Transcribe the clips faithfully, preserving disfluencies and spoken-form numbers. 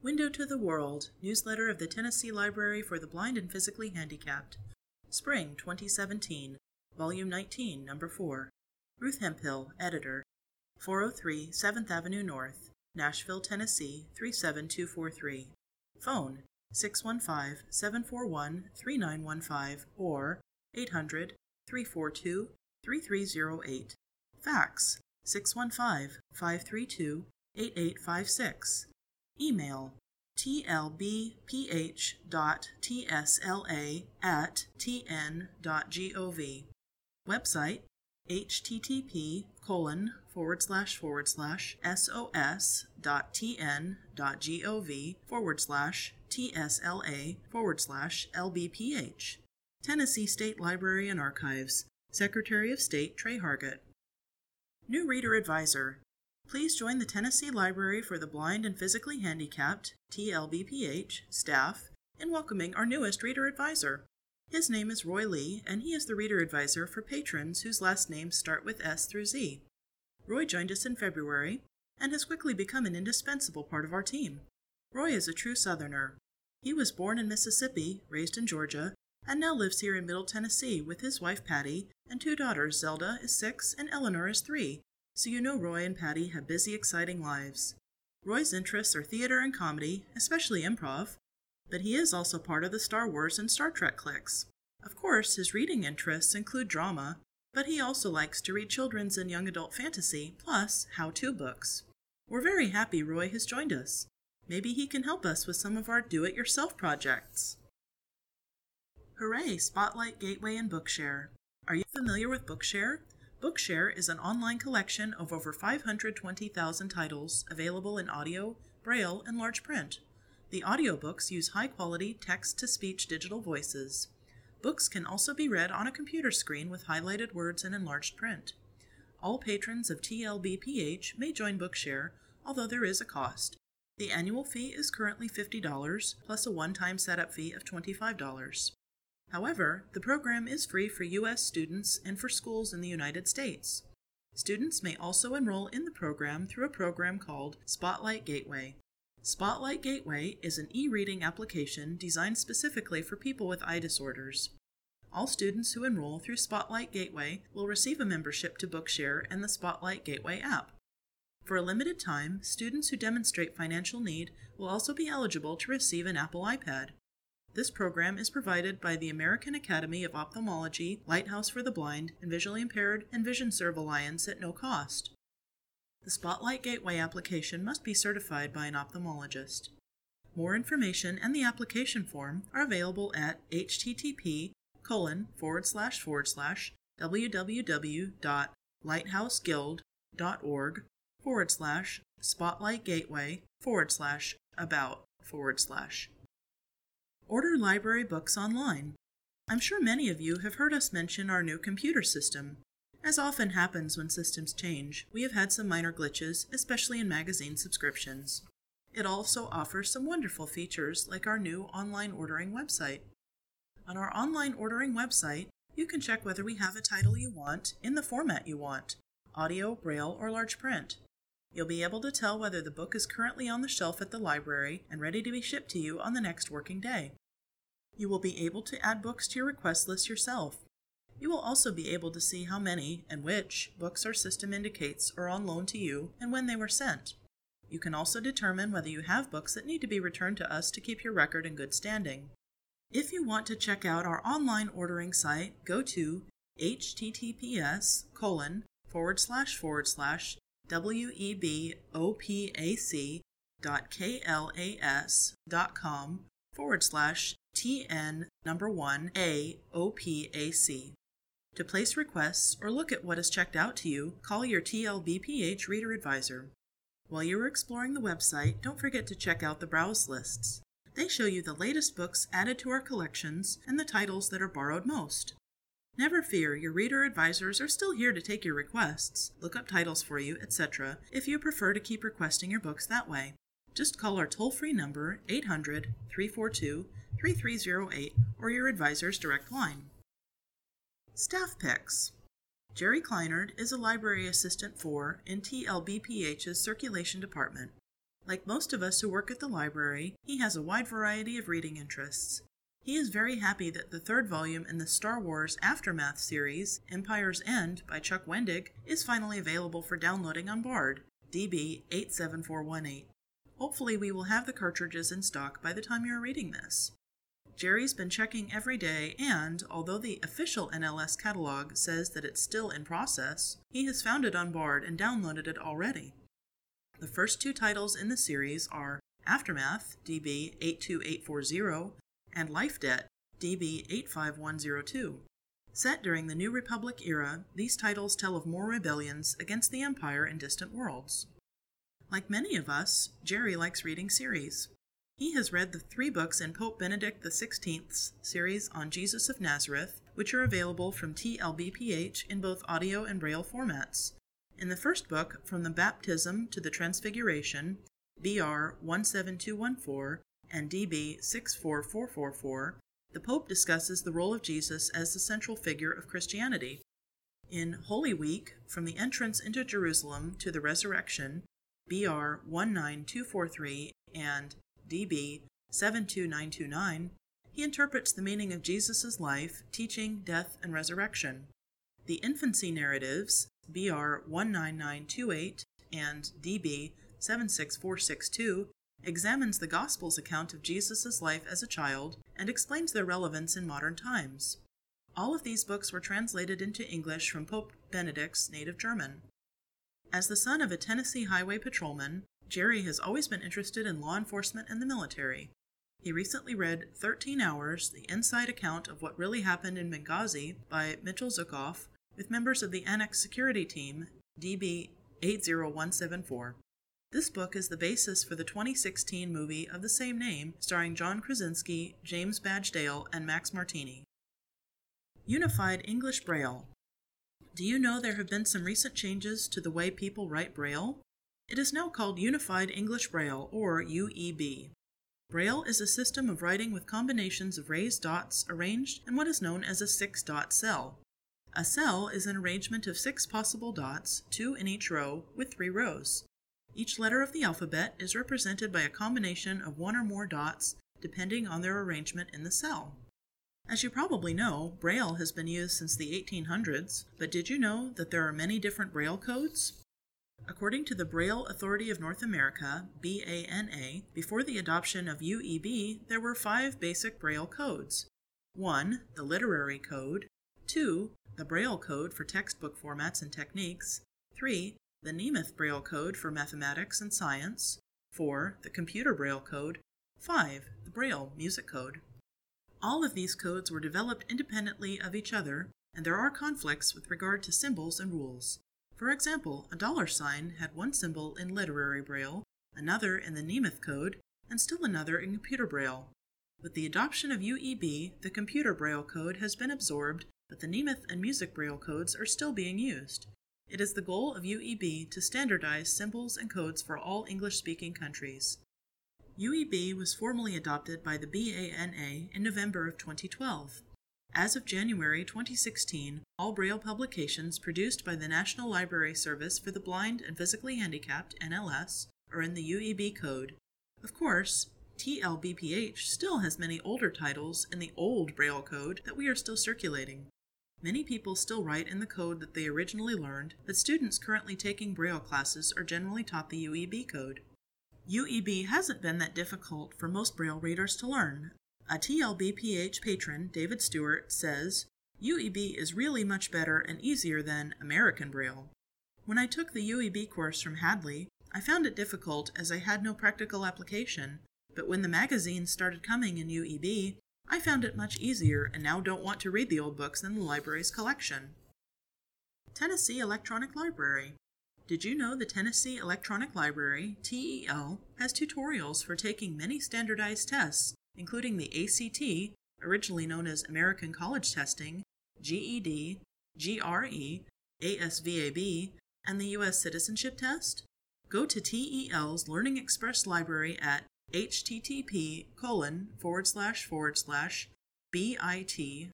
Window to the World, newsletter of the Tennessee Library for the Blind and Physically Handicapped. Spring twenty seventeen, Volume nineteen, Number four. Ruth Hemphill, Editor. four oh three seventh Avenue North, Nashville, Tennessee three seven two four three. Phone six one five, seven four one, three nine one five or eight hundred, three four two, three three zero eight. Fax six one five, five three two, eight eight five six. Email tlbph dot tsla at tn dot gov. Website http colon forward slash forward slash sos dot tn dot gov forward slash tsla forward slash lbph. Tennessee State Library and Archives. Secretary of State Trey Hargett. New Reader Advisor. Please join the Tennessee Library for the Blind and Physically Handicapped, T L B P H, staff in welcoming our newest Reader Advisor. His name is Roy Lee, and he is the Reader Advisor for patrons whose last names start with S through Z. Roy joined us in February and has quickly become an indispensable part of our team. Roy is a true Southerner. He was born in Mississippi, raised in Georgia, and now lives here in Middle Tennessee with his wife Patty and two daughters. Zelda is six and Eleanor is three. So you know Roy and Patty have busy, exciting lives. Roy's interests are theater and comedy, especially improv, but he is also part of the Star Wars and Star Trek cliques. Of course, his reading interests include drama, but he also likes to read children's and young adult fantasy, plus how-to books. We're very happy Roy has joined us. Maybe he can help us with some of our do-it-yourself projects. Hooray, Spotlight, Gateway, and Bookshare. Are you familiar with Bookshare? Bookshare is an online collection of over five hundred twenty thousand titles available in audio, braille, and large print. The audiobooks use high-quality text-to-speech digital voices. Books can also be read on a computer screen with highlighted words and enlarged print. All patrons of T L B P H may join Bookshare, although there is a cost. The annual fee is currently fifty dollars, plus a one-time setup fee of twenty-five dollars. However, the program is free for U S students and for schools in the United States. Students may also enroll in the program through a program called Spotlight Gateway. Spotlight Gateway is an e-reading application designed specifically for people with eye disorders. All students who enroll through Spotlight Gateway will receive a membership to Bookshare and the Spotlight Gateway app. For a limited time, students who demonstrate financial need will also be eligible to receive an Apple iPad. This program is provided by the American Academy of Ophthalmology, Lighthouse for the Blind, and Visually Impaired, and VisionServe Alliance at no cost. The Spotlight Gateway application must be certified by an ophthalmologist. More information and the application form are available at http colon forward slash forward slash www.lighthouseguild.org forward slash spotlight gateway forward slash about forward slash. Order library books online. I'm sure many of you have heard us mention our new computer system. As often happens when systems change, we have had some minor glitches, especially in magazine subscriptions. It also offers some wonderful features like our new online ordering website. On our online ordering website, you can check whether we have a title you want in the format you want, audio, braille, or large print. You'll be able to tell whether the book is currently on the shelf at the library and ready to be shipped to you on the next working day. You will be able to add books to your request list yourself. You will also be able to see how many and which books our system indicates are on loan to you and when they were sent. You can also determine whether you have books that need to be returned to us to keep your record in good standing. If you want to check out our online ordering site, go to https colon forward slash forward slash webopac dot klas dot com forward slash tn number one a opac. To place requests or look at what is checked out to you, call your T L B P H Reader Advisor. While you are exploring the website, don't forget to check out the browse lists. They show you the latest books added to our collections and the titles that are borrowed most. Never fear, your reader advisors are still here to take your requests, look up titles for you, et cetera if you prefer to keep requesting your books that way. Just call our toll-free number eight hundred, three four two, three three zero eight or your advisor's direct line. Staff picks. Jerry Kleinert is a library assistant for in T L B P H's circulation department. Like most of us who work at the library, he has a wide variety of reading interests. He is very happy that the third volume in the Star Wars Aftermath series, Empire's End by Chuck Wendig, is finally available for downloading on Bard, D B eight seven four one eight. Hopefully we will have the cartridges in stock by the time you are reading this. Jerry's been checking every day and, although the official N L S catalog says that it's still in process, he has found it on Bard and downloaded it already. The first two titles in the series are Aftermath, D B eight two eight four zero, and Life Debt, D B eight five one zero two. Set during the New Republic era, these titles tell of more rebellions against the Empire in distant worlds. Like many of us, Jerry likes reading series. He has read the three books in Pope Benedict the sixteenth's series on Jesus of Nazareth, which are available from T L B P H in both audio and braille formats. In the first book, From the Baptism to the Transfiguration, B R one seven two one four, and D B six four four four four, the Pope discusses the role of Jesus as the central figure of Christianity. In Holy Week, From the Entrance into Jerusalem to the Resurrection, B R one nine two four three and D B seven two nine two nine, he interprets the meaning of Jesus' life, teaching, death, and resurrection. The Infancy Narratives, B R one nine nine two eight and D B seven six four six two, examines the Gospel's account of Jesus' life as a child and explains their relevance in modern times. All of these books were translated into English from Pope Benedict's native German. As the son of a Tennessee highway patrolman, Jerry has always been interested in law enforcement and the military. He recently read thirteen hours, the inside account of what really happened in Benghazi by Mitchell Zukoff with members of the Annex Security Team, D B eight zero one seven four. This book is the basis for the twenty sixteen movie of the same name, starring John Krasinski, James Badge Dale, and Max Martini. Unified English Braille. Do you know there have been some recent changes to the way people write Braille? It is now called Unified English Braille, or U E B. Braille is a system of writing with combinations of raised dots arranged in what is known as a six-dot cell. A cell is an arrangement of six possible dots, two in each row, with three rows. Each letter of the alphabet is represented by a combination of one or more dots, depending on their arrangement in the cell. As you probably know, Braille has been used since the eighteen hundreds, but did you know that there are many different Braille codes? According to the Braille Authority of North America, B A N A, before the adoption of U E B, there were five basic Braille codes. one. The Literary Code. two. The Braille Code for textbook formats and techniques. three. The Nemeth Braille Code for mathematics and science. four. The Computer Braille Code. five. The Braille Music Code. All of these codes were developed independently of each other, and there are conflicts with regard to symbols and rules. For example, a dollar sign had one symbol in Literary Braille, another in the Nemeth Code, and still another in Computer Braille. With the adoption of U E B, the Computer Braille Code has been absorbed, but the Nemeth and Music Braille codes are still being used. It is the goal of U E B to standardize symbols and codes for all English-speaking countries. U E B was formally adopted by the B A N A in November of twenty twelve. As of January twenty sixteen, all Braille publications produced by the National Library Service for the Blind and Physically Handicapped, N L S, are in the U E B code. Of course, T L B P H still has many older titles in the old Braille code that we are still circulating. Many people still write in the code that they originally learned, but students currently taking Braille classes are generally taught the U E B code. U E B hasn't been that difficult for most Braille readers to learn. A T L B P H patron, David Stewart, says, U E B is really much better and easier than American Braille. When I took the U E B course from Hadley, I found it difficult as I had no practical application, but when the magazines started coming in U E B, I found it much easier and now don't want to read the old books in the library's collection. Tennessee Electronic Library. Did you know the Tennessee Electronic Library, T E L, has tutorials for taking many standardized tests, including the A C T, originally known as American College Testing, G E D, G R E, A S V A B, and the U S Citizenship Test? Go to T E L's Learning Express library at http colon forward slash forward slash bit.ly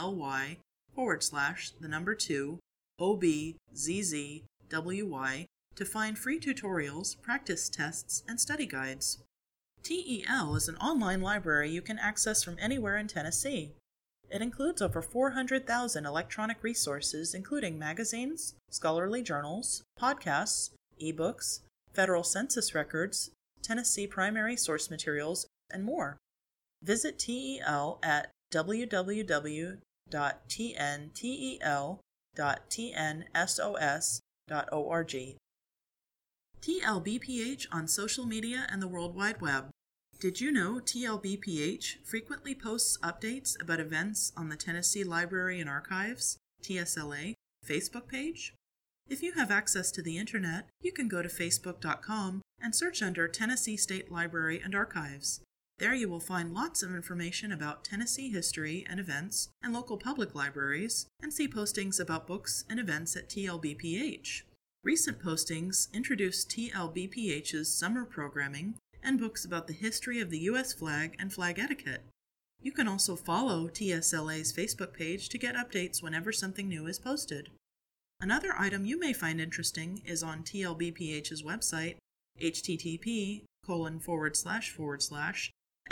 forward slash the number two obzzwy to find free tutorials, practice tests, and study guides. T E L is an online library you can access from anywhere in Tennessee. It includes over four hundred thousand electronic resources, including magazines, scholarly journals, podcasts, ebooks, federal census records, Tennessee primary source materials, and more. Visit T E L at w w w dot t n t e l dot t n sos dot org. T L B P H on social media and the World Wide Web. Did you know T L B P H frequently posts updates about events on the Tennessee Library and Archives, T S L A, Facebook page? If you have access to the internet, you can go to facebook dot com and search under Tennessee State Library and Archives. There you will find lots of information about Tennessee history and events and local public libraries, and see postings about books and events at T L B P H. Recent postings introduce T L B P H's summer programming and books about the history of the U S flag and flag etiquette. You can also follow T S L A's Facebook page to get updates whenever something new is posted. Another item you may find interesting is on T L B P H's website, http colon forward slash forward slash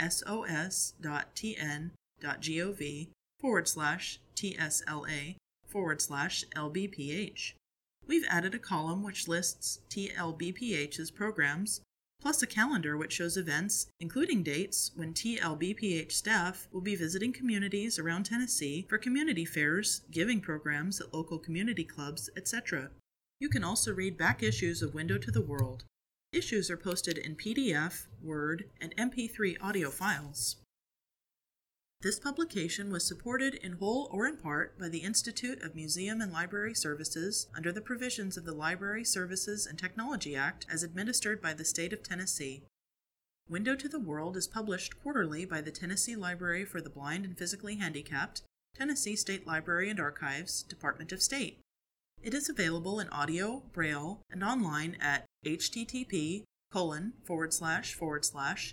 sos.tn.gov forward slash tsla forward slash lbph. We've added a column which lists T L B P H's programs, plus a calendar which shows events, including dates when T L B P H staff will be visiting communities around Tennessee for community fairs, giving programs at local community clubs, et cetera. You can also read back issues of Window to the World. Issues are posted in P D F, Word, and M P three audio files. This publication was supported in whole or in part by the Institute of Museum and Library Services under the provisions of the Library Services and Technology Act as administered by the state of Tennessee. Window to the World is published quarterly by the Tennessee Library for the Blind and Physically Handicapped, Tennessee State Library and Archives, Department of State. It is available in audio, braille, and online at http colon forward slash forward slash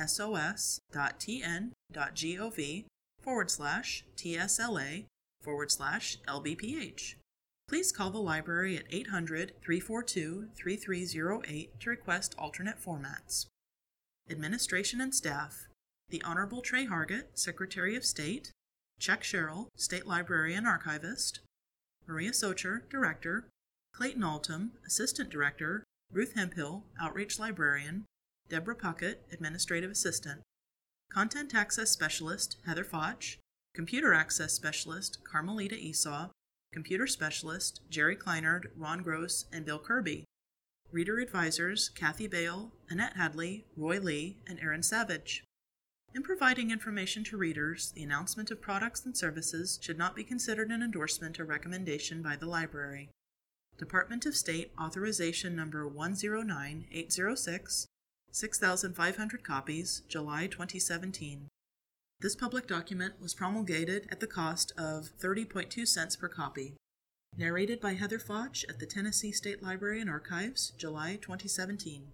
sos.tn.gov forward slash tsla forward slash lbph. Please call the library at eight hundred, three four two, three three zero eight to request alternate formats. Administration and Staff: the Honorable Trey Hargett, Secretary of State; Chuck Sherrill, State Librarian Archivist; Maria Socher, Director; Clayton Altum, Assistant Director; Ruth Hemphill, Outreach Librarian; Deborah Puckett, Administrative Assistant; Content Access Specialist, Heather Foch; Computer Access Specialist, Carmelita Esau; Computer Specialist, Jerry Kleinard, Ron Gross, and Bill Kirby; Reader Advisors, Kathy Bale, Annette Hadley, Roy Lee, and Aaron Savage. In providing information to readers, the announcement of products and services should not be considered an endorsement or recommendation by the library. Department of State Authorization Number one zero nine eight zero six, six thousand five hundred copies, July twenty seventeen. This public document was promulgated at the cost of thirty point two cents per copy. Narrated by Heather Foch at the Tennessee State Library and Archives, July twenty seventeen.